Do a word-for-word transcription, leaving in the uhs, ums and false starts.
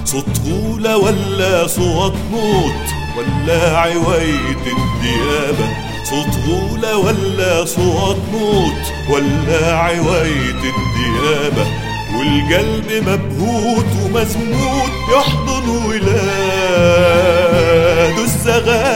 صوت غولة ولا صوت موت ولا عوايد الديابة، صوت غولة ولا صوت موت ولا عوايد الديابة، والقلب مبهوت ومزموت يحضن ولاده الزغالة